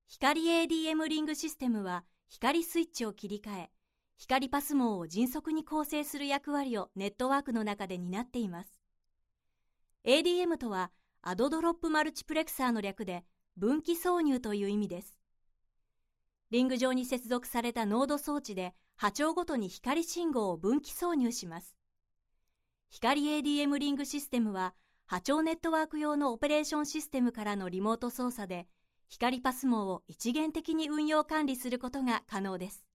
光 ADM リングシステムは光スイッチを切り替え、光パス網を迅速に構成する役割をネットワークの中で担っています。ADM とはアドドロップマルチプレクサーの略で分岐挿入という意味です。リング上に接続されたノード装置で波長ごとに光信号を分岐挿入します。光 ADM リングシステムは波長ネットワーク用のオペレーションシステムからのリモート操作で光パス網を一元的に運用管理することが可能です。